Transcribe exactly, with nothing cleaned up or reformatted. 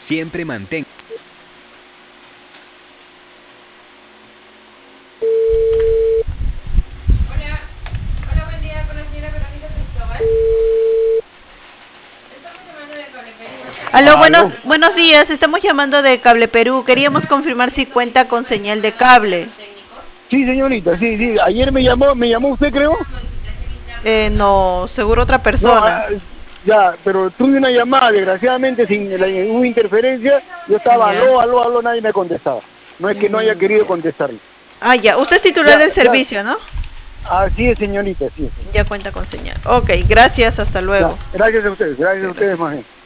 Siempre mantén. Hola, hola, buen día, con la señora Verónica Cristóbal. Estamos llamando de Cable Perú. Aló, buenos, buenos días, estamos llamando de Cable Perú. Queríamos confirmar si cuenta con señal de cable. Sí, señorita, sí, sí. Ayer me llamó, me llamó usted, creo. Eh, no, seguro otra No, persona. ah, ya, pero tuve una llamada, desgraciadamente, sin la, hubo interferencia. Yo estaba Ya. aló, aló, aló, nadie me contestaba. No es que no haya Mm, querido ya. contestarle. Ah, ya. Usted es titular Ya, del ya. servicio, ¿no? Así es, señorita, sí. Ya cuenta con señal. Ok, gracias, hasta Ya, luego. gracias a ustedes, gracias a Ok, ustedes, gracias. más bien.